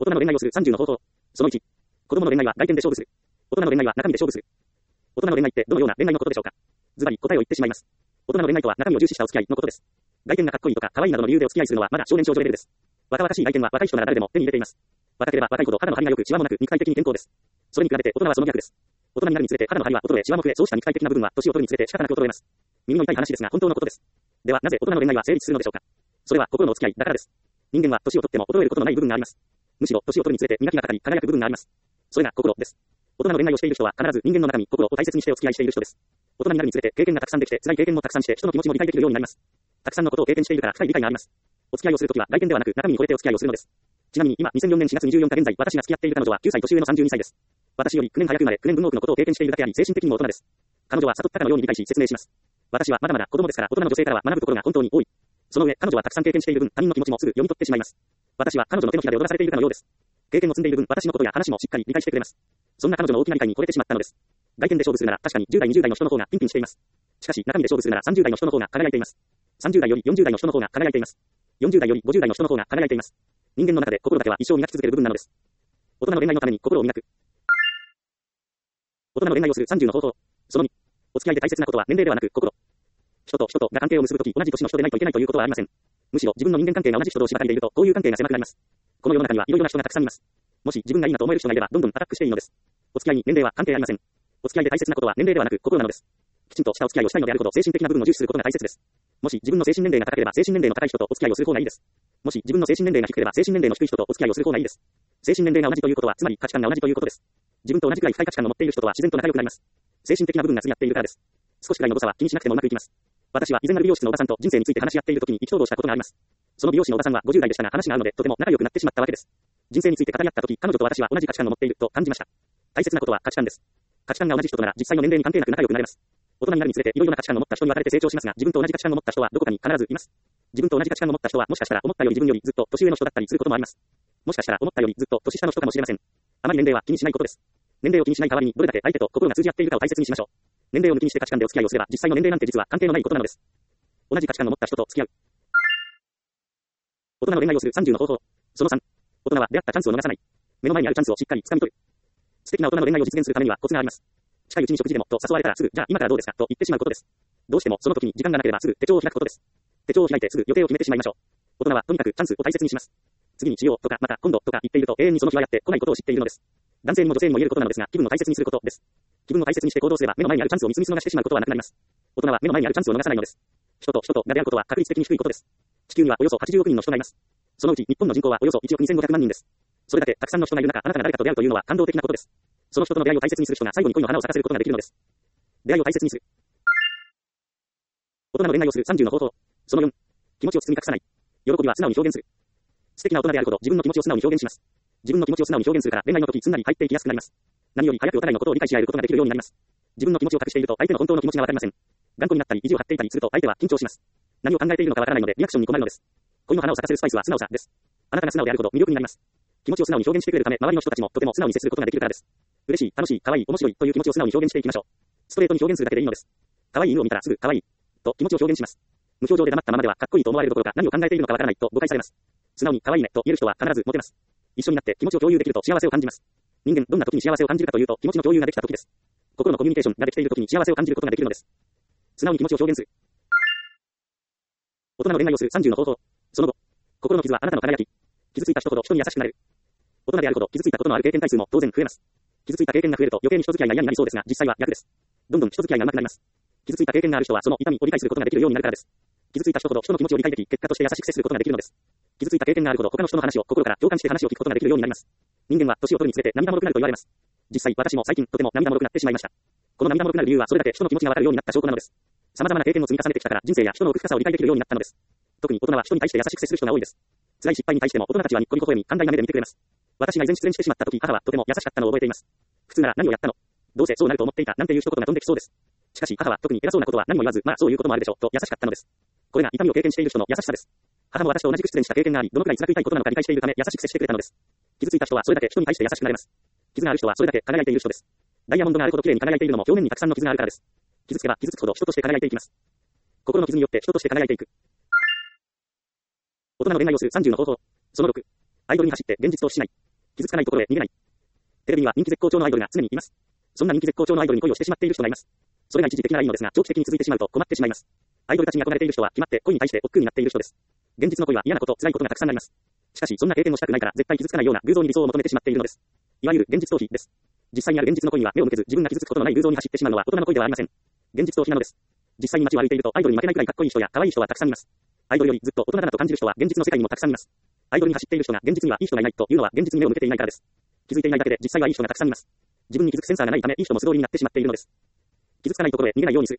大人の恋愛をする30の方法。その1。子供の恋愛は外見で勝負する。大人の恋愛は中身で勝負する。大人の恋愛ってどのような恋愛のことでしょうか。ズバリ答えを言ってしまいます。大人の恋愛とは中身を重視したお付き合いのことです。外見がかっこいいとか可愛いなどの理由でお付き合いするのはまだ少年少女レベルです。若々しい外見は若い人なら誰でも手に入れています。若ければ若いほど肌の張りが良くシワもなく肉体的に健康です。それに比べて大人はその逆です。大人になるにつれて肌の張りは衰えシワも増え、そうした肉体的な部分は年を取るにつれて仕方なく衰えます。耳の痛い話ですが本当のことです。ではなぜ大人の恋愛は成立するのでしょうか。それは心のお付き合いだからです。人間は年を取っても衰えることのない部分があります。むしろ年を取るにつれて磨きがかかり輝く部分があります。それが心です。大人の恋愛をしている人は必ず人間の中身、心を大切にしてお付き合いしている人です。大人になるにつれて経験がたくさんできて、辛い経験もたくさんして人の気持ちも理解できるようになります。たくさんのことを経験しているから深い理解があります。お付き合いをするときは外見ではなく中身に惚れてお付き合いをするのです。ちなみに今2004年4月24日現在私が付き合っている彼女は9歳年上の32歳です。私より9年早く生まれ9年分多くのことを経験しているだけあり精神的にも大人です。彼女は悟ったかのように理解し説明します。私はまだまだ子供ですから大人の女性からは学ぶところが本当に多い。その上彼女はたくさん経験している分他人の気持ちもすぐ読み取ってしまいます。私は彼女の手のひらで踊らされているかのようです。経験を積んでいる分私のことや話もしっかり理解してくれます。そんな彼女の大きな理解に惚れてしまったのです。外見で勝負するなら確かに10代20代の人の方がピンピンしています。しかし中身で勝負するなら30代の人の方が輝いています。30代より40代の人の方が輝いています。40代より50代の人の方が輝いています。人間の中で心だけは一生磨き続ける部分なのです。大人の恋愛のために心を磨く。大人の恋愛をする30の方法。その2。お付き合いで大切なことは年齢ではなく心。人と人とが関係を結ぶとき同じ年の人でないといけないということはありません。むしろ自分の人間関係が同じ人同士ばかりでいると交友関係が狭くなります。この世の中にはいろいろな人がたくさんいます。もし自分がいいなと思える人がいればどんどんアタックしていいのです。お付き合いに年齢は関係ありません。お付き合いで大切なことは年齢ではなく心なのです。きちんとしたお付き合いをしたいのであるほど精神的な部分を重視することが大切です。もし自分の精神年齢が高ければ精神年齢の高い人とお付き合いをする方がいいです。もし自分の精神年齢が低ければ精神年齢の低い人とお付き合いをする方がいいです。精神年齢が同じということはつまり価値観が同じということです。自分と同じくらい深い価値観を持っている人とは自然と仲良くなります。精神的な部分が釣り合っているからです。少しくらいの誤差は気にしなくてもうまくいきます。私は以前ある美容室のおばさんと人生について話し合っている時に意気投合したことがあります。その美容師のおばさんは50代でしたが話が合うのでとても仲良くなってしまったわけです。人生について語り合った時、彼女と私は同じ価値観を持っていると感じました。大切なことは価値観です。価値観が同じ人となら実際の年齢に関係なく仲良くなれます。大人になるにつれていろいろな価値観を持った人に分かれて成長しますが、自分と同じ価値観を持った人はどこかに必ずいます。自分と同じ価値観を持った人はもしかしたら思ったより自分よりずっと年上の人だったりすることもあります。もしかしたら思ったよりずっと年下の人かもしれません。あまり年齢は気にしないことです。年齢を気にしない代わりにどれだけ相手と心が通じ合っているかを大切にしましょう。年齢を抜きにして価値観でお付き合いをすれば実際の年齢なんて実は関係のないことなのです。同じ価値観を持った人と付き合う。大人の恋愛をする30の方法。その3。大人は出会ったチャンスを逃さない。目の前にあるチャンスをしっかり掴み取る。素敵な大人の恋愛を実現するためにはコツがあります。近いうちに食事でもと誘われたらすぐ、じゃあ今からどうですかと言ってしまうことです。どうしてもその時に時間がなければすぐ手帳を開くことです。手帳を開いてすぐ予定を決めてしまいましょう。大人はとにかくチャンスを大切にします。次にしようとかまた今度とか言っていると永遠にその日はやってこないことを知っているのです。男性にも女性にも言えることなのですが、気分を大切にすることです。気分を大切にして行動すれば目の前にあるチャンスを見逃してしまうことはなくなります。大人は目の前にあるチャンスを逃さないのです。人と人とが出会うことは確率的に低いことです。地球にはおよそ80億人の人がいます。そのうち日本の人口はおよそ1億2500万人です。それだけたくさんの人がいる中、あなたが誰かと出会うというのは感動的なことです。その人との出会いを大切にする人が最後に恋の花を咲かせることができるのです。出会いを大切にする。大人の恋愛をする30の方法。その4。気持ちを包み隠さない。喜びは素直に表現する。素敵な大人であるほど自分の気持ちを素直に表現します。自分の気持ちを素直に表現するから恋愛の時すんなり入っていきやすくなります。何より早くお互いのことを理解し合えることができるようになります。自分の気持ちを隠していると相手の本当の気持ちがわかりません。頑固になったり意地を張っていたりすると相手は緊張します。何を考えているのかわからないのでリアクションに困るのです。恋の花を咲かせるスパイスは素直さです。あなたが素直であるほど魅力になります。気持ちを素直に表現してくれるため周りの人たちもとても素直に接することができるからです。嬉しい、楽しい、可愛い、面白いという気持ちを素直に表現していきましょう。ストレートに表現するだけでいいのです。可愛い犬を見たらすぐ可愛いと気持ちを表現します。無表情で黙ったままではかっこいいと思われるどころか何を考えているのかわからないと誤解されます。素直に可愛いねと言える人は必ずモテます。一緒になって気持ちを共有できると幸せを感じます。人間どんな時に幸せを感じるかというと気持ちの共有ができた時です。心のコミュニケーションができている時に幸せを感じることができるのです。素直に気持ちを表現する。大人の恋愛をする30の方法。その後、心の傷はあなたの輝き。傷ついた人ほど人に優しくなれる。大人であるほど傷ついたことのある経験回数も当然増えます。傷ついた経験が増えると余計に人付き合いが嫌になりそうですが実際は逆です。どんどん人付き合いが上手くなります。傷ついた経験がある人はその痛みを理解することができるようになるからです。傷ついた人ほど人の気持ちを理解でき、結果として優しく接することができるのです。傷ついた経験があるほど他の人の話を心から共感して話を聞くことができるようになります。人間は年を取るにつれて涙もろくなると言われます。実際私も最近とても涙もろくなってしまいました。この涙もろくなる理由はそれだけ人の気持ちがわかるようになった証拠なのです。様々な経験を積み重ねてきたから人生や人の奥深さを理解できるようになったのです。特に大人は人に対して優しく接する人が多いです。辛い失敗に対しても大人たちはニッコニコ声に寛大な目で見てくれます。私が以前失恋してしまった時、母はとても優しかったのを覚えています。普通なら何をやったの？どうせそうなると思っていたなんていう一言が飛んできそうです。しかし母は特に偉そうなことは何も言わず、まあそういうこともあるでしょうと優しかったのです。これが痛みを経験している人の優しさです。母も私と同じく失恋した経験があり、どのくらい辛く痛いことなのか理解しているため優しく接してくれたのです。傷ついた人はそれだけ人に対して優しくなれます。傷がある人はそれだけ輝いている人です。ダイヤモンドがあるほど綺麗に輝いているのも表面にたくさんの傷があるからです。傷つけば傷つくほど人として輝いていきます。心の傷によって人として輝いていく。大人の恋愛をする30の方法。その6。アイドルに走って現実としない。 傷つかないところへ逃げない。テレビには人気絶好調のアイドルが常にいます。そんな人気絶好調のアイドルに恋をしてしまっている人がいます。それが一時的ならいいのですが、長期的に続いてしまうと困ってしまいます。アイドルたちに憧れている人は決まって恋に対して億劫になっている人です。現実の恋は嫌なこと、辛いことがたくさんあります。しかし、そんな経験をしたくないから絶対傷つかないような偶像に理想を求めてしまっているのです。いわゆる現実逃避です。実際にある現実の恋には目を向けず自分が傷つくことのない偶像に走ってしまうのは大人の恋ではありません。現実逃避なのです。実際に街を歩いているとアイドルに負けないくらいかっこいい人や可愛い人はたくさんいます。アイドルよりずっと大人だなと感じる人は現実の世界にもたくさんいます。アイドルに走っている人が現実にはいい人がいないというのは現実に目を向けていないからです。気づいていないだけで実際はいい人がたくさんいます。自分に気づくセンサーがないためいい人も素通りになってしまっているのです。傷つかないところへ逃げないようにする。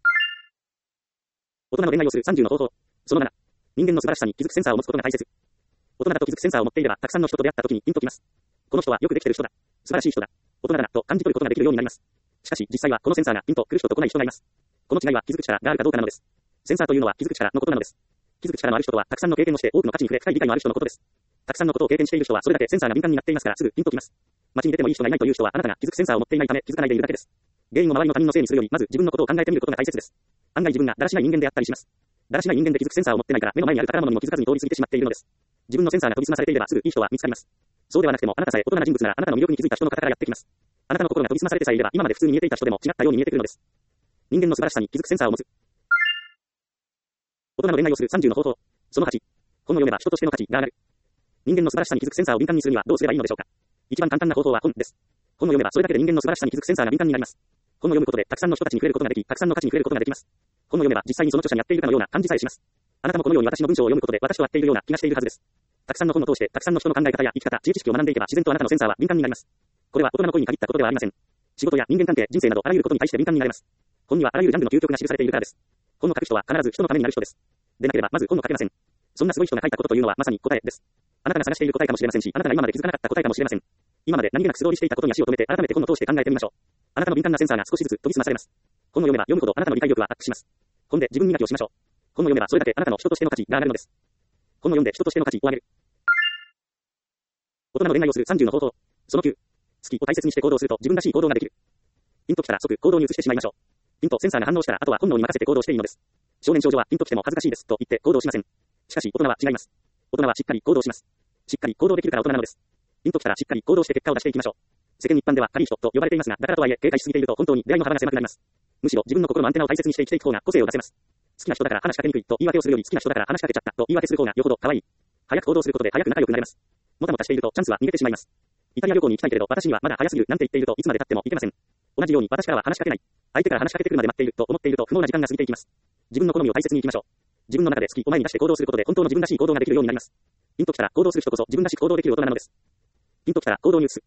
大人の恋愛をする30の方法。その7。人間の素晴らしさに気づくセンサーを持つことが大切。大人だと気づくセンサーを持っていればたくさんの人と出会った時にピンときます。この人はよくできている人だ。素晴らしい人だ。大人だなと感じ取ることができるようになります。しかし実際はこのセンサーがピンと来る人と来ない人がいます。この違いは気づく力があるかどうかなのです。センサーというのは気づく力のことなのです。気づく力のある人はたくさんの経験をして多くの価値に触れ深い理解のある人のことです。たくさんのことを経験している人はそれだけセンサーが敏感になっていますからすぐピンときます。街に出てもいい人がいないという人はあなたが気づくセンサーを持っていないため気づかないでいるだけです。原因を周りの他人のせいにするよりまず自分のことを考えてみることが大切です。案外自分がだらしない人間であったりします。だらしない人間で気づくセンサーを持ってないから目の前にある宝物にも気づかずに通り過ぎてしまっているのです。自分のセンサーが研ぎ澄まされていればすぐいい人は見つかります。そうではなくてもあなたさえ大人な人物ならあなたの魅力に気づいた人の方からやってきます。あなたの心が研ぎ澄まされてさえいれば今まで普通に見えていた人でも違ったように見えてくるのです。人間の素晴らしさに気づくセンサーを持つ。大人の恋愛をする30の方法。その8。本を読めば人としての価値が上がる。人間の素晴らしさに気づくセンサーを敏感にするにはどうすればいいのでしょうか。一番簡単な方法は本です。本を読めばそれだけで人間の素晴らしさに気づくセンサーが敏感になります。本を読むことでたくさんの人たちに触れることができ、たくさんの価値に触れることができます。本を読めば実際にその著者にやっているかのような感じさえします。あなたもこのように私の文章を読むことで私と会っているような気がしているはずです。たくさんの本を通してたくさんの人の考え方や生き方、知識を学んでいけば自然とあなたのセンサーは敏感になります。これは大人の恋に限ったことではありません。仕事や人間関係、人生などあらゆることに対して敏感になれます。本にはあらゆるジャンルの究極が記されているからです。本の書く人は必ず人のためになる人です。でなければまず本を書けません。そんなすごい人が書いたことというのはまさに答えです。あなたが探している答えかもしれませんし、あなたが今まで気づかなかった答えかもしれません。今まで何気なく素通りしていたことに足を止めて改めて本を通して考えてみましょう。あなたの敏感なセンサーが少しずつ研ぎ澄まされます。本を読めば読むほどあなたの理解力はアップします。本で自分磨きをしましょう。本を読めばそれだけあなたの人としての価値が上がるのです。本を読んで人としての価値を上げる。大人の恋愛をする30の方法。その9。好きを大切にして行動すると自分らしい行動ができる。ピンときたら即行動に移してしまいましょう。ピンとセンサーが反応したらあとは本能に任せて行動していいのです。少年少女はピンときても恥ずかしいですと言って行動しません。しかし大人は違います。大人はしっかり行動します。しっかり行動できるから大人なのです。ピンときたらしっかり行動して結果を出していきましょう。世間一般では軽い人と呼ばれていますが、だからとはいえ警戒しすぎていると本当に出会いの幅が狭くなります。むしろ自分の心のアンテナを大切にして生きていく方が個性を出せます。好きな人だから話しかけにくいと言い訳をするより好きな人だから話しかけちゃったと言い訳する方がよほど可愛い。早く行動することで早く仲良くなれます。もたもたしているとチャンスは逃げてしまいます。イタリア旅行に行きたいけれど私にはまだ早すぎるなんて言っているといつまで経っても行けません。同じように私からは話しかけない。相手から話しかけてくるまで待っていると思っていると不毛な時間が過ぎていきます。自分の好みを大切に生きましょう。自分の中で好きを前に出して行動することで本当の自分らしい行動ができるようになります。ピンときたら行動する人こそ自分らしく行動できる大人なのです。ピンときたら行動に移す。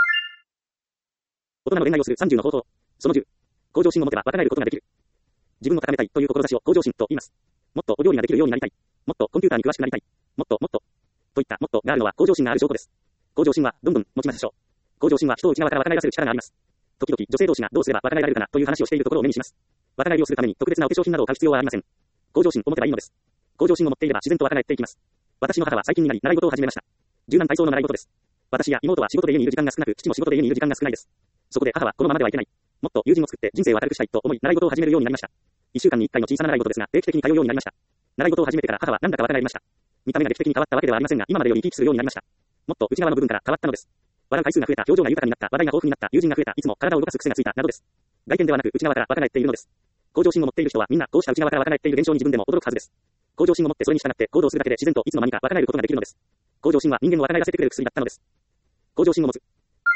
大人の恋愛をする30の方法。その10。向上心を持てば若返ることができる。自分を高めたいという志を向上心と言います。もっとお料理ができるようになりたい。もっとコンピューターに詳しくなりたい。もっとといったもっとがあるのは向上心がある証拠です。向上心はどんどん持ちましょう。向上心は人を内側から若返らせる力があります。時々女性同士がどうすれば若返られるかなという話をしているところを目にします。若返りをするために特別なお化粧品などを買う必要はありません。向上心を持てばいいのです。向上心を持っていれば自然と若返っていきます。私の母は最近になり習い事を始めました。柔軟体操の習い事です。私や妹は仕事で家にいる時間が少なく、父も仕事で家にいる時間が少ないです。そこで母はこのままではいけない。もっと友人を作って人生を明るくしたいと思い習い事を始めるようになりました。1週間に1回の小さな習い事ですが定期的に通うようになりました。習い事を始めてから母はなんだか若返りました。見た目が劇的に変わったわけではありませんが今までより生き生きするようになりました。もっと内側の部分から変わったのです。笑う回数が増えた、表情が豊かになった、話題が豊富になった、友人が増えた、いつも体を動かす癖がついたなどです。外見ではなく内側から若返っているのです。向上心を持っている人はみんなこうした内側から若返っている現象に自分でも驚くはずです。向上心を持ってそれに従って行動するだけで自然といつの間にか若返ることができるのです。向上心は人間を若返らせてくれる薬だったのです。向上心を持つ。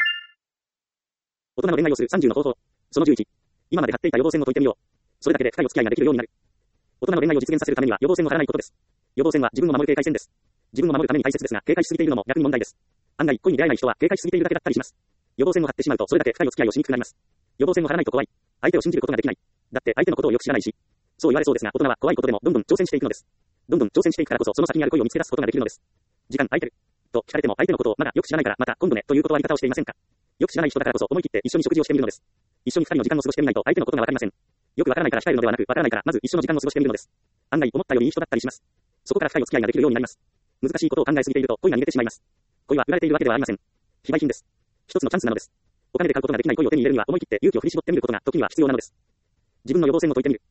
大人の恋愛をする30の方法。その11。今まで張っていた予防線を解いてみよう。それだけで深いお付き合いができるようになる。大人の恋愛を実現させるためには予防線を張らないことです。予防線は自分を守る警戒線です。自分を守るために大切ですが、警戒しすぎているのも逆に問題です。案外恋に出会えない人は警戒しすぎているだけだったりします。予防線を張ってしまうとそれだけ深いお付き合いをしにくくなります。予防線を張らないと怖い。相手を信じることができない。だって相手のことをよく知らないし。そう言われそうですが、大人は怖いことでもどんどん挑戦していくのです。どんどん挑戦していくからこそその先にある恋を見つけ出すことができるのです。時間空いてると聞かれても相手のことをまだよく知らないからまた今度ねという断り方をしていませんか。よく知らない人だからこそ思い切って一緒に食事をしてみるのです。一緒に二人の時間を過ごしてみないと相手のことがわかりません。よくわからないから控えるのではなく、わからないからまず一緒の時間を過ごしてみるのです。案外思ったよりいい人だったりします。そこから深いお付き合いができるようになります。難しいことを考えすぎていると恋が逃げてしまいます。恋は売られているわけではありません。非売品です。一つのチャンスなのです。お金で買うことができない恋を手に入れるには思い切って勇気を振り絞ってみることが時には必要なのです。自分の予防線を解いてみる。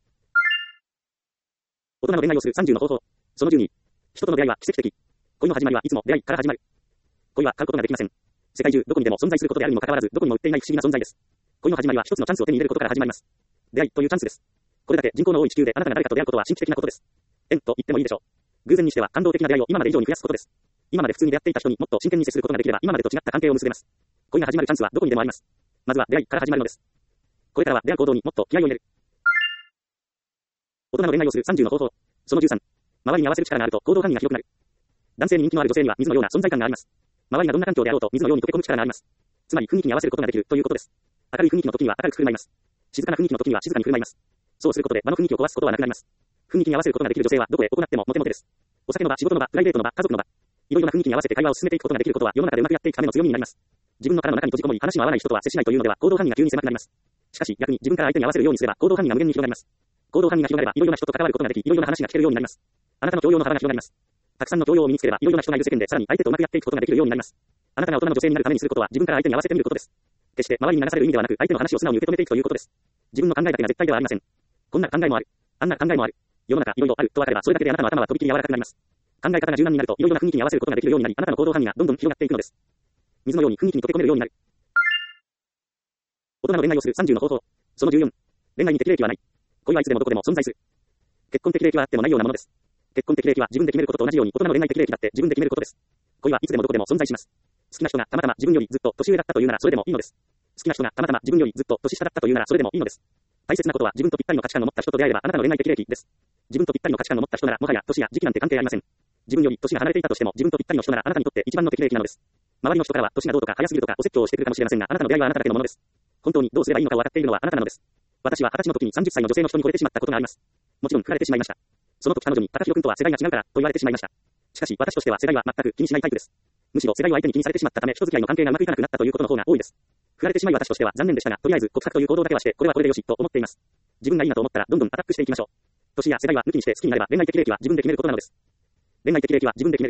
大人の恋愛をする30の方法。その12。人との出会いは奇跡的。恋の始まりはいつも出会いから始まる。恋は買うことができません。 世界中どこにでも存在することであるにもかかわらず、どこにも売っていない不思議な存在です。恋の始まりは一つのチャンスを手に入れることから始まります。出会いというチャンスです。これだけ人口の多い地球であなたが誰かと出会うことは神秘的なことです。縁と言ってもいいでしょう。偶然にしては感動的な出会いを今まで以上に増やすことです。今まで普通に出会っていた人にもっと真剣に接することができれば今までと違った関係を結べます。恋が始まるチャンスはどこにでもあります。まずは出会いから始まるのです。これからは出会う行動にもっと気合を入れる。大人の恋愛をする30の方法。その13。周りに合わせる力があると行動範囲が広くなる。男性に人気のある女性には水のような存在感があります。周りがどんな環境であろうと水のように溶け込む力があります。つまり雰囲気に合わせることができるということです。明るい雰囲気の時には明るく振る舞います。静かな雰囲気の時には静かに振る舞います。そうすることで場の雰囲気を壊すことはなくなります。雰囲気に合わせることができる女性はどこへ行ってもモテモテです。お酒の場、仕事の場、プライベートの場、家族の場。いろいろな雰囲気に合わせて会話を進めていくことができることは世の中でうまくやっていくための強みになります。自分の殻の中に閉じこもり話の合わない人とは接しないというのでは行動範囲が急に狭くなります。しかし逆に自分から相手に合わせるようにすれば行動範囲が無限に広がります。行動範囲が広がればいろいろな人と関わることができ、いろいろな話が聞けるようになります。あなたの教養の幅が広がります。たくさんの教養を身につければいろいろな人がいる世間でさらに相手とうまくやっていくことができるようになります。あなたが大人の女性になるためにすることは自分から相手に合わせてみることです。決して周りに流される意味ではなく相手の話を素直に受け止めていくということです。自分の考えだけが絶対ではありません。こんな考えもある。あんな考えもある。世の中いろいろあると分かればそれだけであなたの頭はとびきり柔らかくなります。考え方が柔軟になるといろいろな雰囲気に合わせることができるようになり、あなたの行動範囲がどんどん広がっていくのです。水のように雰囲気に溶け込めるようになる。大人の恋愛をする30の方法。その14。恋愛に適齢期はない。恋はいつでもどこでも存在する。結婚適齢期はあってもないようなものです。結婚適齢期は自分で決めることと同じように大人の恋愛適齢期だって自分で決めることです。恋はいつでもどこでも存在します。好きな人がたまたま自分よりずっと年上だったというならそれでもいいのです。好きな人がたまたま自分よりずっと年下だったというならそれでもいいのです。大切なことは自分とぴったりの価値観を持った人と出会えればあなたの恋愛適齢期です。自分とぴったりの価値観を持った人ならもはや年や時期なんて関係ありません。自分より年が離れていたとしても自分とぴったりの人ならあなたにとって一番の適齢期なのです。周りの人からは年がどうとか早すぎるとかお説教をしてくるかもしれませんがあなたの出会いはあなただけのものです。本当にどうすればいいのかを分かっているのはあなたなのです。私は20歳の時に30歳の女性の人に惚れてしまったことがあります。もちろん振られてしまいました。その時彼女に高弘君とは世代が違うからと言われてしまいました。しかし私としては世代は全く気にしないタイプです。むしろ世代を相手に気にされてしまったため人付き合いの関係がうまくいかなくなったということの方が多いです。振られてしまい私としては残念でしたがとりあえず告白という行動だけはしてこれはこれでよしと思っています。自分がいいなと思ったらどんどんアタックしていきましょう。年や世代は抜きにして好きになれば恋愛適齢期は自分で決めることなのです。恋愛適齢期は自分で決める。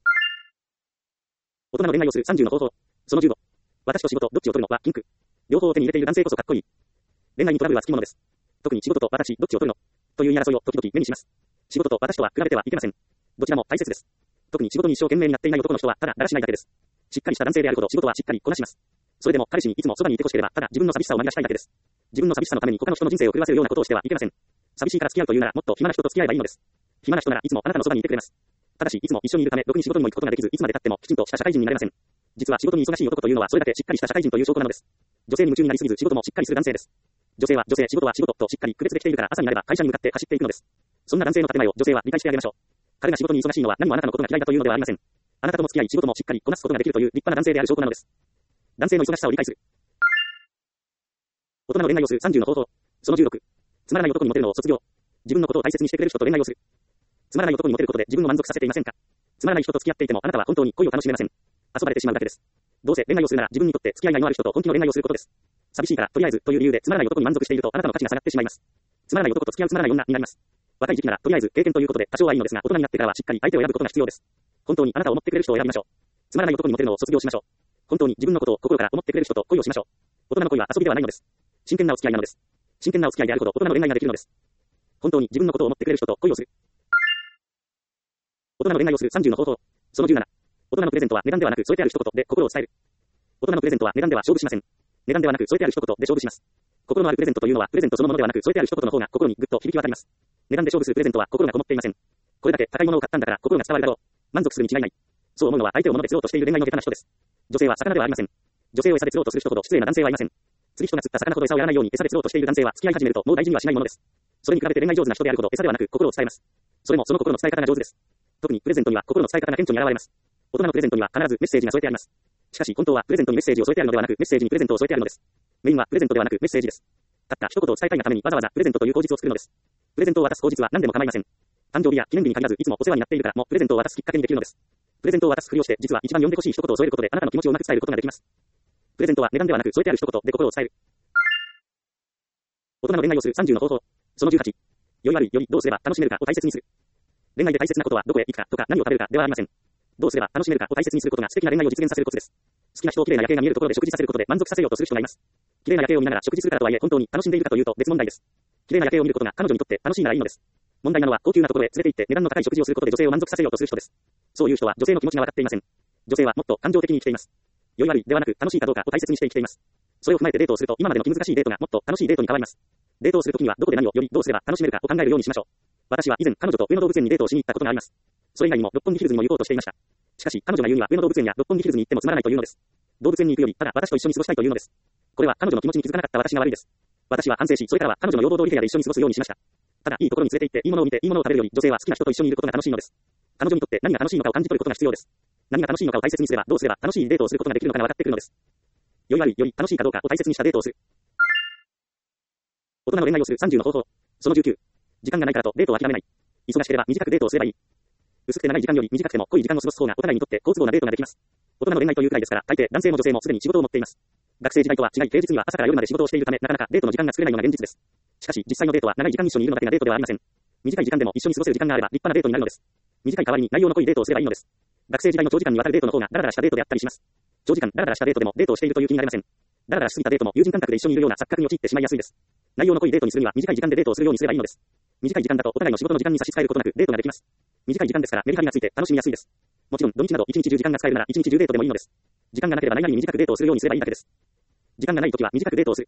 大人の恋愛をする30の方法。その15。私と仕事どっちを取るのはピンク。両方を手に入れている男性こそかっこいい。恋愛にトラブルはつきものです。特に仕事と私どっちを取るのという言い争いを時々目にします。仕事と私とは比べてはいけません。どちらも大切です。特に仕事に一生懸命になっていない男の人はただだらしないだけです。しっかりした男性であるほど仕事はしっかりこなします。それでも彼氏にいつもそばにいてほしければただ自分の寂しさを紛らしたいだけです。自分の寂しさのために他の人の人生を狂わせるようなことをしてはいけません。寂しいから付き合うというならもっと暇な人と付き合えばいいのです。暇な人ならいつもあなたのそばにいてくれます。ただしいつも一緒にいるためろくに仕事にも行くことができずいつまで経ってもきちんとした社会人になれません。実は仕事に忙しい男というのはそれだけしっかりした社会人という証拠なのです。女性に夢中になりすぎず仕事もしっかりする男性です。女性は女性、仕事は仕事としっかり区別できているから朝になれば会社に向かって走っていくのです。そんな男性の建前を女性は理解してあげましょう。彼が仕事に忙しいのは何もあなたのことが嫌いだというのではありません。あなたとの付き合い仕事もしっかりこなすことができるという立派な男性である証拠なのです。男性の忙しさを理解する。大人の恋愛をする30の方法。その16。つまらない男にモテるのを卒業。自分のことを大切にしてくれる人と恋愛をする。つまらない男にモテることで自分を満足させていませんか。つまらない人と付き合っていてもあなたは本当に恋を楽しめません。遊ばれてしまうだけです。どうせ恋愛をするなら自分にとって付き合いがいのある人と本気の恋愛をすることです。寂しいからとりあえずという理由でつまらない男に満足しているとあなたの価値が下がってしまいます。つまらない男と付き合うつまらない女になります。若い時期ならとりあえず経験ということで多少はいいのですが大人になってからはしっかり相手を選ぶことが必要です。本当にあなたを思ってくれる人を選びましょう。つまらない男にモテるのを卒業しましょう。本当に自分のことを心から思ってくれる人と恋をしましょう。大人の恋は遊びではないのです。真剣なお付き合いなのです。真剣なお付き合いであるほど大人の恋愛ができるのです。本当に自分のことを思ってくれる人と恋をする。大人の恋愛をする30の方法。その17。大人のプレゼントは値段ではなく添えてある一言で心を伝える。大人のプレゼントは値段では勝負しません。値段ではなく添えてある一言で勝負します。心のあるプレゼントというのはプレゼントそのものではなく添えてある一言の方が心にぐっと響き渡ります。値段で勝負するプレゼントは心がこもっていません。これだけ高いものを買ったんだから心が伝わるだろう。満足するに違いない。そう思うのは相手を物で釣ろうとしている恋愛の下手な人です。女性は魚ではありません。女性を餌で釣ろうとする人ほど失礼な男性はいません。釣り人が釣った魚ほど餌をやらないように餌で釣ろうとしている男性は付き合い始めるともう大事にはしないものです。それに比べて恋愛上手な人であるほど餌ではなく心を伝えます。それもその心の伝え方が上手です。特にプレゼントには心の伝え方が顕著に現れます。大人のプレゼントには必ずメッセージが添えてあります。しかし本当はプレゼントにメッセージを添えてあるのではなくメッセージにプレゼントを添えてあるのです。メインはプレゼントではなくメッセージです。たった一言を伝えたいがためにわざわざプレゼントという口実を作るのです。プレゼントを渡す口実は何でも構いません。誕生日や記念日に限らずいつもお世話になっているからもプレゼントを渡すきっかけにできるのです。プレゼントを渡すふりをして実は一番読んでほしい一言を添えることであなたの気持ちをうまく伝えることができます。プレゼントは値段ではなく添えてある一言で心を伝える。大人の恋愛をする30の方法。その18。良い悪いよりどうすれば楽しめるかを大切にする。恋愛で大切なことはどこへ行くかとか何を食べるかではありません。どうすれば楽しめるかを大切にすることが素敵な恋愛を実現させるコツです。好きな人を綺麗な夜景が見えるところで食事させることで満足させようとする人がいます。綺麗な夜景を見ながら食事するからとはいえ本当に楽しんでいるかというと別問題です。綺麗な夜景を見ることが彼女にとって楽しいならいいのです。問題なのは高級なところへ連れて行って値段の高い食事をすることで女性を満足させようとする人です。そういう人は女性の気持ちが分かっていません。女性はもっと感情的に生きています。 良い悪いではなく楽しいかどうかを大切にして生きています。それを踏まえてデートをすると今までの気難しいデートがもっと楽しいデートに変わります。デートをするときにはどこで何をよりどうすれば楽しめるかを考えるようにしましょう。私は以前彼女と上野動物園にデートをしに行ったことがあります。それ以外にも六本木ヒルズにも行こうとしていました。しかし彼女が言うには上野動物園や六本木ヒルズに行ってもつまらないというのです。動物園に行くよりただ私と一緒に過ごしたいというのです。これは彼女の気持ちに気づかなかった私が悪いです。私は反省し、それからは彼女の要望通り部屋で一緒に過ごすようにしました。ただいいところに連れて行っていいものを見ていいものを食べるより女性は好きな人と一緒にいることが楽しいのです。彼女にとって何が楽しいのかを感じ取ることが必要です。何が楽しいのかを大切にすればどうすれば楽しいデートをすることができるのかが分かってくるのです。良い悪いより楽しいかどうかを大切にしたデートをする。大人の恋愛をする30の方法。その19。時間がないからとデートを諦めない。忙しければ短くデートをすればいい。薄くて長い時間より短くても濃い時間を過ごす方がお互いにとって好都合なデートができます。大人の恋愛というくらいですから、大抵男性も女性もすでに仕事を持っています。学生時代とは違い平日には朝から夜まで仕事をしているためなかなかデートの時間が作れないのが現実です。しかし実際のデートは長い時間一緒にいるのだけがデートではありません。短い時間でも一緒に過ごせる時間があれば立派なデートになるのです。短い代わりに内容の濃いデートをすればいいのです。学生時代の長時間にわたるデートの方がダラダラしたデートであったりします。長時間ダラダラしたデートでもデートをしているという気になれません。ダラダラしすぎたデートも友人感覚で一緒にいるような錯覚に陥ってしまいやすいです。内容の濃いデートにするには短い時間でデートをするようにすればいいのです。短い時間だとお互いの仕事の時間に差し支えることなくデートができます。短い時間ですからメリハリがついて楽しみやすいです。もちろん土日など一日中時間が使えるなら一日中デートでもいいのです。時間がなければ何々短くデートをするようにすればいいだけです。時間がないときは短くデートをする。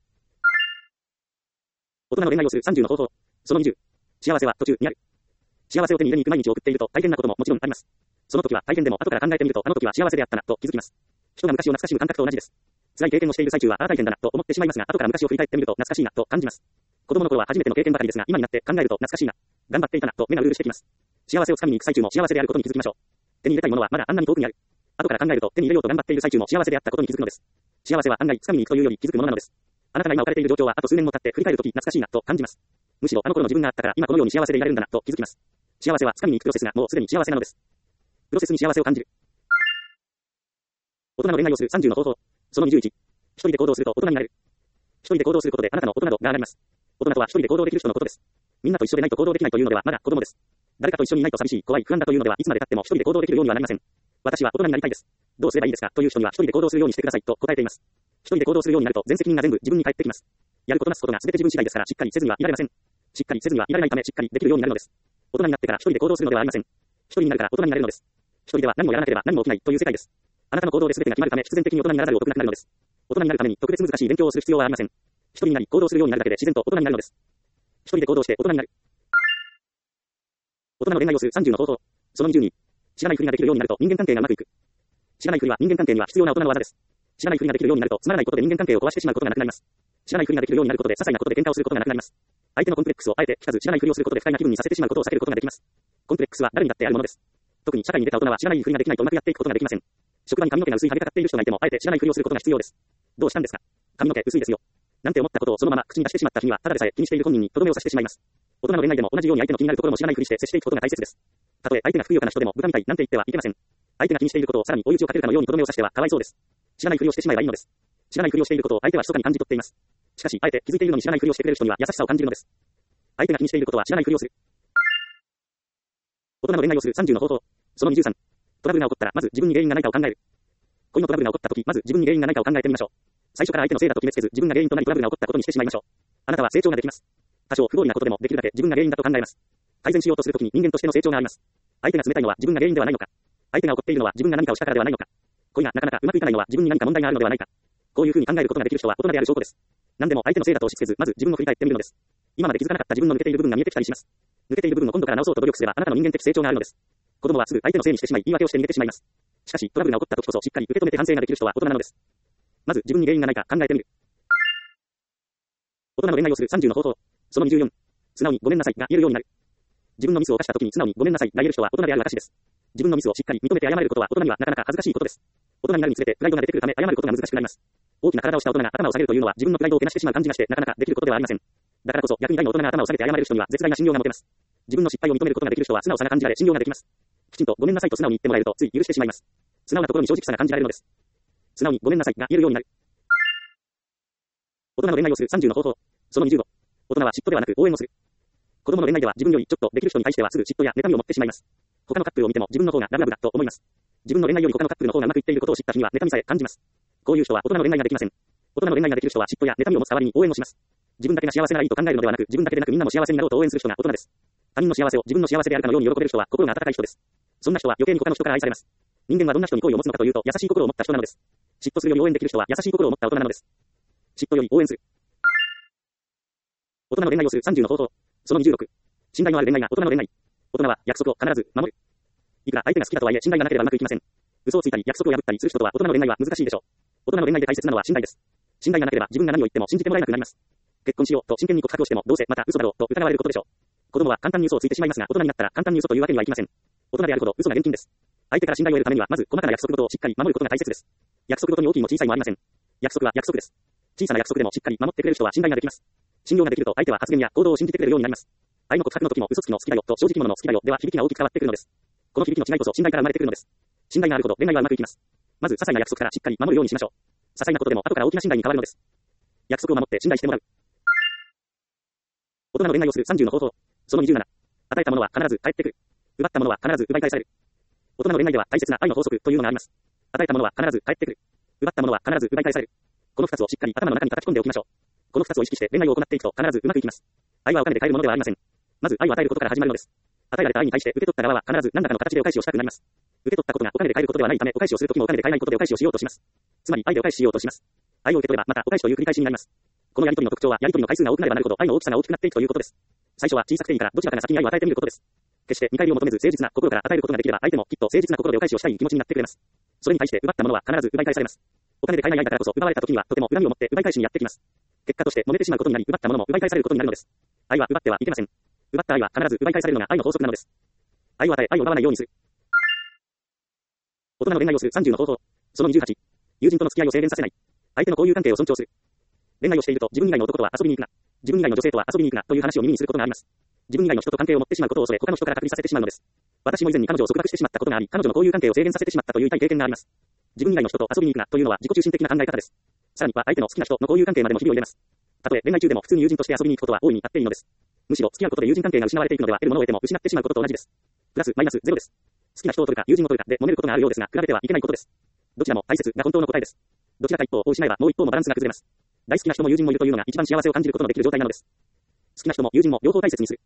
大人の恋愛をする30の方法。その20。幸せは途中にある。幸せを手に入れに行く毎日を送っていると大変なことももちろんあります。その時は大変でも後から考えてみるとあの時は幸せであったなと気づきます。人が昔を懐かしむ感覚と同じです。辛い経験をしている最中は大変だなと思ってしまいますが後から昔を振り返ってみると懐かしいなと感じます。子供の頃は初めての経験ばかりですが今になって考えると懐かしいな。頑張っていたなと目がうるしてきます。幸せをつかみに行く最中も幸せであることに気づきましょう。手に入れたいものはまだあんなに遠くにある。後から考えると手に入れようと頑張っている最中も幸せであったことに気づくのです。幸せは案外つかみに行くというより気づくものなのです。あなたが今置かれている状況はあと数年も経って振り返るとき懐かしいなと感じます。むしろあの頃の自分があったから今このように幸せでいられるんだなと気づきます。幸せはつかみに行くプロセスがもうすでに幸せなのです。プロセスに幸せを感じる。大人の恋愛をする30の方法。その21。一人で行動すると大人になれる。一人で行動することであなたの大人度が上がります。大人とは一人で行動できる人のことです。みんなと一緒でないと行動できないというのではまだ子供です。誰かと一緒にいないと寂しい、怖い、不安だというのではいつまで経っても一人で行動できるようにはなりません。私は大人になりたいです。どうすればいいですかという人には一人で行動するようにしてくださいと答えています。一人で行動するようになると全責任が全部自分に返ってきます。やることなすことが全て自分次第ですからしっかりせずにはいられません。しっかりせずにはいられないためしっかりできるようになるのです。大人になってから一人で行動するのではありません。一人になるから大人になれるのです。一人では何もやらなければ何も起きないという世界です。あなたの行動で全てが決まるため必然的に大人にならざるを得なくなるのです。大人になるために特別難しい勉強をする必要はありません。一人になり行動するようになるだけで自然と大人になるのです。一人で行動して大人になる。大人の恋愛をする30の方法。その22。知らないふりができるようになると人間関係がうまくいく。知らないふりは人間関係には必要な大人の技です。知らないふりができるようになるとつまらないことで人間関係を壊してしまうことがなくなります。知らないふりができるようになることで些細なことで喧嘩をすることがなくなります。相手のコンプレックスをあえて聞かず知らないふりをすることで不快な気分にさせてしまうことを避けることができます。コンプレックスは誰にだってあるものです。特に社会に出た大人は知らないふりができないとうまくやっていくことができません。職場に髪の毛が薄いはげかかっている人がいてもあえて知らないふりをすることが必要です。どうしたんですか？髪の毛薄いですよ。なんて思ったことをそのまま口に出してしまった日にはただでさえ気にしている本人にとどめを刺してしまいます。大人の恋愛でも同じように相手の気になるところも知らないふりして接していくことが大切です。たとえ相手がふくよかな人でも部下みたいなんて言ってはいけません。相手が気にしていることをさらに追い打ちをかけるかのようにとどめを刺してはかわいそうです。知らないふりをしてしまえばいいのです。知らないふりをしていることを相手は密かに感じ取っています。しかしあえて気づいているのに知らないふりをしてくれる人には優しさを感じるのです。相手が気にしていることは知らないふりをする。大人の恋愛をする30の方法。その23。トラブルが起こったらまず自分に原因がないかを考える。恋のトラブルが起こったときまず自分に原因がないかを考えてみましょう。最初から相手のせいだと決めつけず自分が原因となりトラブルが起こったことにしてしまいましょう。あなたは成長ができます。多少不合理なことでもできるだけ自分が原因だと考えます。改善しようとするときに人間としての成長があります。相手が冷たいのは自分が原因ではないのか。相手が怒っているのは自分が何かをしたからではないのか。恋がなかなかうまくいかないのは自分に何か問題があるのではないか。こういうふうに考えることができる人は大人である証拠です。何でも相手のせいだと押し付けずまず自分を振り返ってみるのです。今まで気づかなかった自分の抜けている部分が見えてきたりします。抜けている部分を今度から直そうと努力すればあなたの人間的成長があるのです。子供はすぐ相手のせいにしてしまい言い訳をして逃げてしまいます。しかしトラブルが起こった時こそしっかり受け止めて反省ができる人は大人なのです。まず自分に原因がないか考えてみる。大人の恋愛をする30の方法。その24。素直にごめんなさいが言えるようになる。自分のミスを犯した時に素直にごめんなさいが言える人は大人である証です。自分のミスをしっかり認めて謝れることは大人にはなかなか恥ずかしいことです。大人になるにつれてプライドが出てくるため謝ることが難しくなります。大きな体をした大人が頭を下げるというのは自分のプライドをけなしてしまう感じがしてなかなかできることではありません。だからこそ逆に大の大人が頭を下げて謝れる人には絶大な信用が持てます。自分の失敗を認めることができる人は素直さが感じられ信用ができます。きちんとごめんなさいと素直に言ってもらえるとつい許してしまいます。素直なところに正直さが感じられるのです。素直にごめんなさいが言えるようになる。大人の恋愛をする30の方法。その25。大人は嫉妬ではなく応援をする。子供の恋愛では自分よりちょっとできる人に対してはすぐ嫉妬や妬みを持ってしまいます。他のカップルを見ても自分の方がラブラブだと思います。自分の恋愛より他のカップルの方がうまくいっていることを知った日には妬みさえ感じます。こういう人は大人の恋愛ができません。大人の恋愛ができる人は嫉妬や妬みを持つ代わりに応援をします。自分だけが幸せならいいと考えるのではなく自分だけでなくみんなも幸せになろうと応援する人が大人です。他人の幸せを自分の幸せであるかのように喜べる人は心が温かい人です。そんな人は余計に他の人から愛されます。 人間はどんな人に好意を持つのかというと、優しい心を持った人なのです。嫉妬するより応援できる人は優しい心を持った大人なのです。嫉妬より応援する。大人の恋愛をする30の方法。その26。信頼のある恋愛が大人の恋愛。大人は約束を必ず守る。いくら相手が好きだとはいえ信頼がなければうまくいきません。嘘をついたり約束を破ったりする人とは大人の恋愛は難しいでしょう。大人の恋愛で大切なのは信頼です。信頼がなければ自分が何を言っても信じてもらえなくなります。結婚しようと真剣に告白をしてもどうせまた嘘だろうと疑われることでしょう。子供は簡単に嘘をついてしまいますが、大人になったら簡単に嘘というわけにはいきません。大人であるほど嘘が厳禁です。相手から信頼を得るためにはまず細かな約束事をしっかり守ることが大切です。約束事に大きいも小さいもありません。約束は約束です。小さな約束でもしっかり守ってくれる人は信頼ができます。信用ができると相手は発言や行動を信じてくれるようになります。愛の告白の時も嘘つきの好きだよと正直者の好きだよでは響きが大きく変わってくるのです。この響きの違いこそ信頼から生まれてくるのです。信頼があるほど恋愛はうまくいきます。まず些細な約束からしっかり守るようにしましょう。些細なことでも後から大きな信頼に変わるのです。約束を守って信頼してもらう。大人の恋愛をする30の方法。その27。与えたものは必ず返ってくる。奪ったものは必ず奪い返される。大人の恋愛では大切な愛の法則というのがあります。与えたものは必ず返ってくる。奪ったものは必ず奪い返される。この2つをしっかり頭の中に叩き込んでおきましょう。この2つを意識して恋愛を行っていくと必ずうまくいきます。愛はお金で買えるものではありません。まず愛を与えることから始まるのです。与えられた愛に対して受け取った側は必ず何らかの形でお返しをしたくなります。受け取ったことがお金で買えることではないため、お返しをするときもお金で買えないことでお返しをしようとします。つまり愛でお返ししようとします。愛を受け取ればまたお返しという繰り返しになります。このやり取りの特徴はやり取りの回数が多くなればなるほど愛の大きさが大きくなっていくということです。最初は小さくていいからどちらかが先に愛を与えてみることです。決して見返りを求めず誠実な心から与えることができれば相手もきっと誠実な心でお返しをしたい気持ちになってくれます。それに対して奪ったものは必ず奪い返されます。お金で買えない愛だからこそ奪われた時にはとても恨みを持って奪い返しにやってきます。結果として揉めてしまうことになり奪ったものも奪い返されることになるのです。愛は奪ってはいけません。奪った愛は必ず奪い返されるのが愛の法則なのです。愛を与え愛を奪わないようにする。大人の恋愛をする30の方法。その28。友人との付き合いを制限させない。相手の交友関係を尊重する。恋愛をしていると自分以外の男とは遊びに行くな。自分以外の女性とは遊びに行くなという話を耳にすることがあります。自分以外の人と関係を持ってしまうことを恐れ他の人から隔離させてしまうのです。私も以前に彼女を束縛してしまったことがあり、彼女の交友関係を制限させてしまったという痛い経験があります。自分以外の人と遊びに行くなというのは自己中心的な考え方です。さらには相手の好きな人の交友関係までも日々を入れます。たとえ恋愛中でも普通に友人として遊びに行くことは大いにあっていいのです。むしろ付き合うことで友人関係が失われていくのでは得るものを得ても失ってしまうことと同じです。プラスマイナスゼロです。好きな人を取るか友人を取るかで揉めることがあるようですが、比べてはいけないことです。どちらも大切が本当の答えです。どちらか一方を失えばもう一方もバランスが崩れます。大好きな人も友人もいるというのが一番幸せを感じることのできる状態なのです。好きな人も友人も両方大切にする。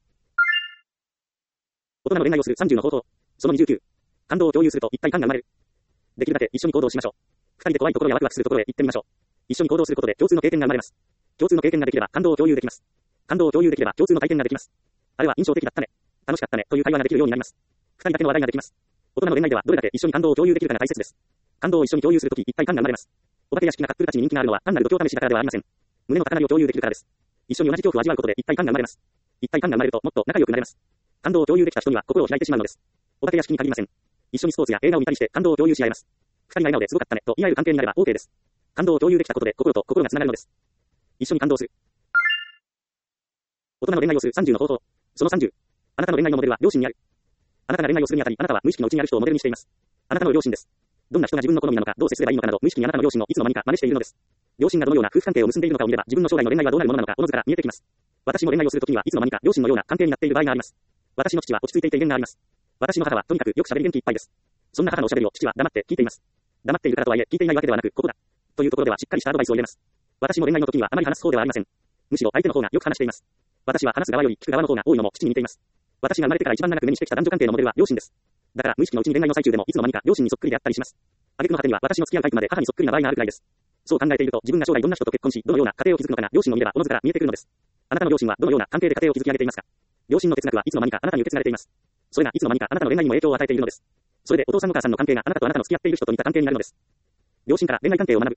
大人の恋愛をする30の方法。その29。感動を共有すると一体感が生まれる。できるだけ一緒に行動しましょう。二人で怖いところやワクワクするところへ行ってみましょう。一緒に行動することで共通の経験が生まれます。共通の経験ができれば感動を共有できます。感動を共有できれば共通の体験ができます。あれは印象的だったね。楽しかったねという会話ができるようになります。二人だけの話題ができます。大人の恋愛ではどれだけ一緒に感動を共有できるかが大切です。感動を一緒に共有するとき一体感が生まれます。お化け屋敷なカップルたちに人気があるのは単なる度胸試しだからではありません。胸の高鳴りを共有できるからです。一緒に同じ恐怖を味わうことで一体感が生まれます。一体感が生まれるともっと仲良くなれます。感動を共有できた人には心を開いてしまうのです。お化け屋敷に限りません。一緒にスポーツや映画を見たりして感動を共有し合えます。二人が笑顔ですごかったねと言い合える関係になれば OK です。感動を共有できたことで心と心がつながるのです。一緒に感動する。大人の恋愛をする30の方法。その30。あなたの恋愛のモデルは両親にある。あなたが恋愛をするにあたり、あなたは無意識のうちにある人をモデルにしています。あなたの両親です。どんな人が自分の好みなのか、どう接すればいいのかなど、無意識にあなたの両親をいつの間にか真似しているのです。両親がどのような夫婦関係を結んでいるのかを見れば、自分の将来の恋愛はどうなるものなのか、おのずから見えてきます。私も恋愛をするときにはいつの間にか両親のような関係になっている場合があります。私の父は落ち着いていて威厳があります。私の母はとにかくよく喋り元気いっぱいです。そんな母のおしゃべりを父は黙って聞いています。黙っているからとはいえ聞いていないわけではなく、ここだ。というところではしっかりしたアドバイスを入れます。私も恋愛の時にはあまり話す方ではありません。むしろ相手の方がよく話しています。私は話す側より聞く側の方が多いのも父に似ています。私が生まれてから一番長く目にしてきた男女関係のモデルは両親です。だから無意識のうちに恋愛の最中でもいつの間にか両親にそっくりであったりします。挙句の果てには私の付き合うタイプまで母にそっくりな場合があるくらいです。そう考えていると自分が将来どんな人と結婚しどのような家庭を築くのかが両親を見ればおのずから見えてくるのです。あなたの両親はどのような関係で家庭を築き上げていますか。両親の哲学はいつの間にかあなたに受け継がれています。それがいつの間にかあなたの恋愛にも影響を与えているのです。それでお父さんお母さんの関係があなたとあなたの付き合っている人と似た関係になるのです。両親から恋愛関係を学ぶ。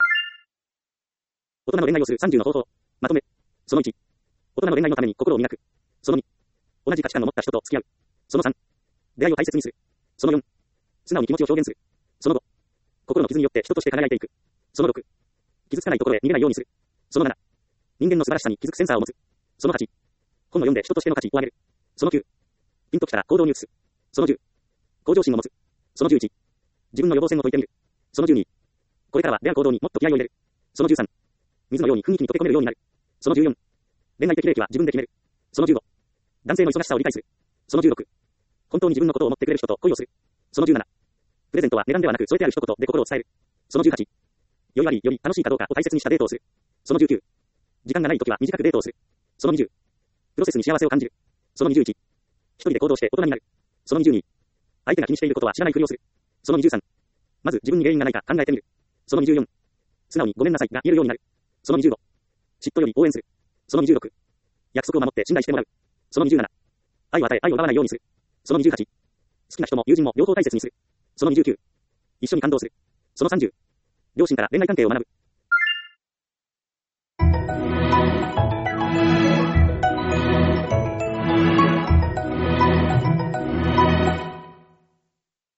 大人の恋愛をする30の方法。まとめ。その1。大人の恋愛のために心を磨く。その2。同じ価値観を持った人と付き合う。その3。出会いを大切にする。その4。素直に気持ちを表現する。その5。心の傷によって人として輝いていく。その6。傷つかないところへ逃げないようにする。その7。人間の素晴らしさに気づくセンサーを持つ。その8。本を読んで人としての価値を上げる。その9。ピンときたら行動に移す。その10。向上心を持つ。その11。自分の予防線を解いてみる。その12。これからは出会う行動にもっと気合を入れる。その13。水のように雰囲気に溶け込めるようになる。その14。恋愛的利益は自分で決める。その15。男性の忙しさを理解する。その16。本当に自分のことを思ってくれる人と恋をする。その17。プレゼントは値段ではなく添えてある一言で心を伝える。その18。より悪いより楽しいかどうかを大切にしたデートをする。その19。時間がないときは短くデートをする。その20。プロセスに幸せを感じる。その21。一人で行動して大人になる。その22。相手が気にしていることは知らないふりをする。 その23。まず自分に原因がないか考えてみる。その24。素直にごめんなさいが言えるようになる。その25。嫉妬より応援する。その26。約束を守って信頼してもらう。その27。愛を与え愛を奪わないようにする。その28。好きな人も友人も両方大切にする。その29。一緒に感動する。その30。両親から恋愛関係を学ぶ。